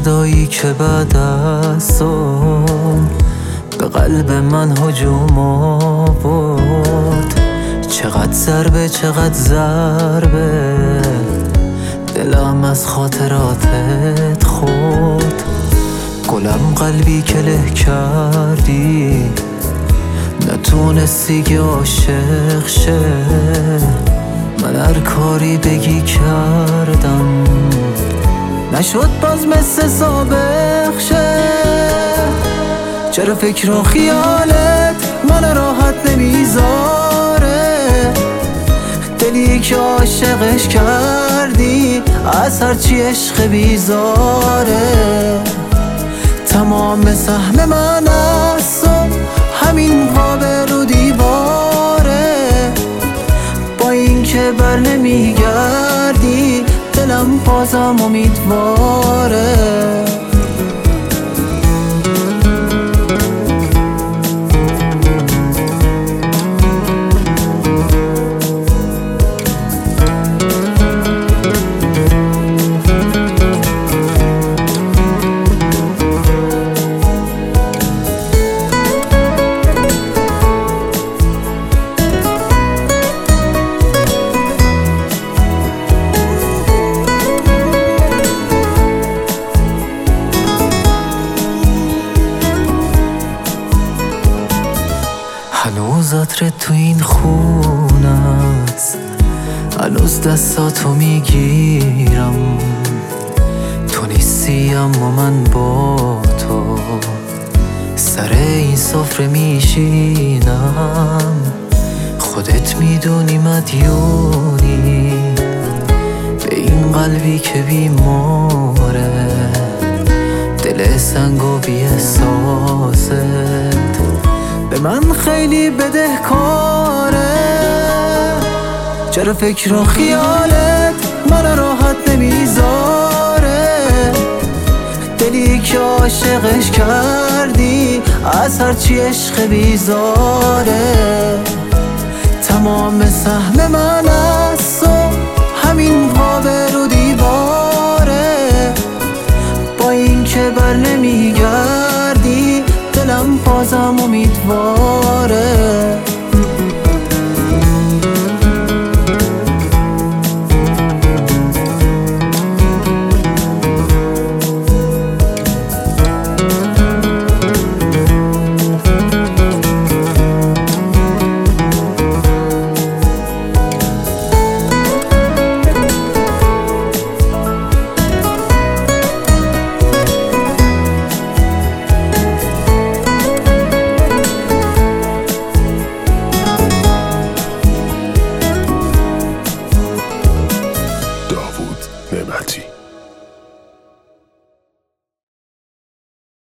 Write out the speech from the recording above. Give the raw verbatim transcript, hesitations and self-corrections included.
فردایی که بعد از تو به قلب من هجوم آورد. چقدر ضربه چقدر ضربه، دلم از خاطراتت خورد. گلم قلبی که له کردی، نتونستی که عاشق شه. من هر کاری بگی کردم، نشد باز مثل سابق شه. چرا فکر و خیالت من راحت نمیذاره؟ دلی که عاشقش کردی از هرچی عشق بیزاره. تمام سهم من از تو همین قابل و دیواره. با این که بر نمیگردی دلم بازم امیدواره. هنوز عطرت تو این خونه است، هنوز دستاتو میگیرم. تو نیستی اما من با تو سر این سفره میشینم. خودت میدونی مدیونی به این قلبی که بیماره. دل سنگ و بی احساست به من خیلی بدهکاره. چرا فکر و خیالت من راحت نمیذاره؟ دلی که عاشقش کردی از هرچی عشق بیزاره. تمام سهم من از تو همین قابل و دیواره. با این که بر نمیگردی دلم بازم امیدوار.